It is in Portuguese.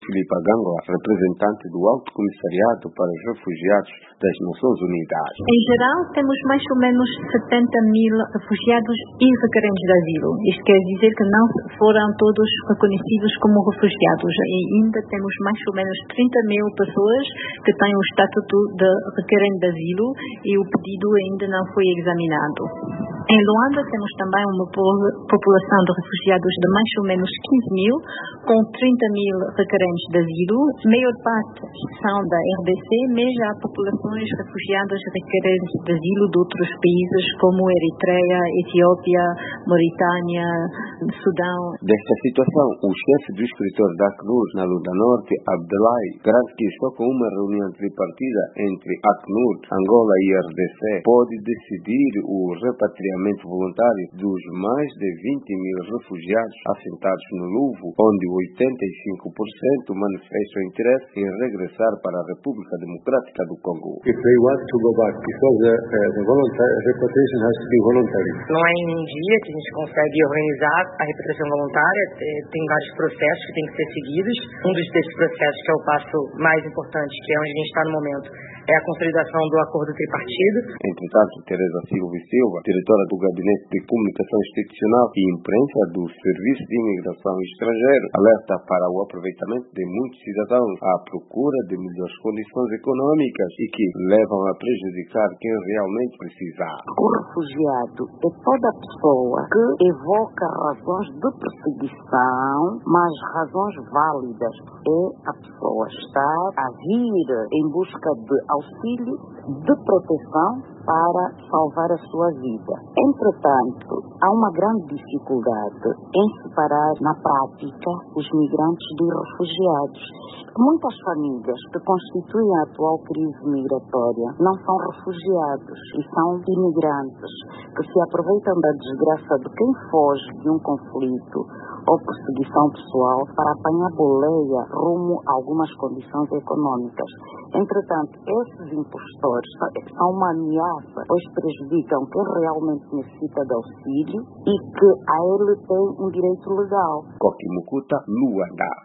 Filipe Agangla, representante do Alto Comissariado para os Refugiados das Nações Unidas. Em geral, temos mais ou menos 70 mil refugiados e requerentes de asilo. Isto quer dizer que não foram todos reconhecidos como refugiados. E ainda temos mais ou menos 30 mil pessoas que têm o estatuto de requerente de asilo e o pedido ainda não foi examinado. Em Luanda temos também uma população de refugiados de mais ou menos 15 mil, com 30 mil requerentes de asilo. A maior parte são da RDC, mas há populações refugiadas requerentes de asilo de outros países como Eritreia, Etiópia, Mauritânia, Sudão. Desta situação, o chefe do escritório da Acnur na Luanda Norte, Abdelai, garante que só com uma reunião tripartida entre Acnur, Angola e RDC pode decidir o repatriamento voluntário dos mais de 20 mil refugiados assentados no Luvo, onde 85% manifestam interesse em regressar para a República Democrática do Congo. If they want to go back, because the repatriation has to be voluntary. Não é em um dia que a gente consegue organizar a repatriação voluntária, tem vários processos que têm que ser seguidos. Um desses processos, que é o passo mais importante, que é onde a gente está no momento, é a consolidação do acordo tripartido. Entretanto, Teresa Silva e Silva, diretora do Gabinete de Comunicação Institucional e Imprensa do Serviço de Imigração Estrangeiro, alerta para o aproveitamento de muitos cidadãos à procura de melhores condições econômicas e que levam a prejudicar quem realmente precisa. O refugiado é toda pessoa que evoca razões de perseguição, mas razões válidas. É a pessoa estar a vir em busca de auxílio, de proteção para salvar a sua vida. Entretanto, há uma grande dificuldade em separar na prática os migrantes dos refugiados. Muitas famílias que constituem a atual crise migratória não são refugiados e são imigrantes que se aproveitam da desgraça de quem foge de um conflito ou perseguição pessoal para apanhar boleia rumo a algumas condições econômicas. Entretanto, esses impostores são uma ameaça, pois prejudicam quem realmente necessita de auxílio e que a ele tem um direito legal. Koki Mukuta, Luanda.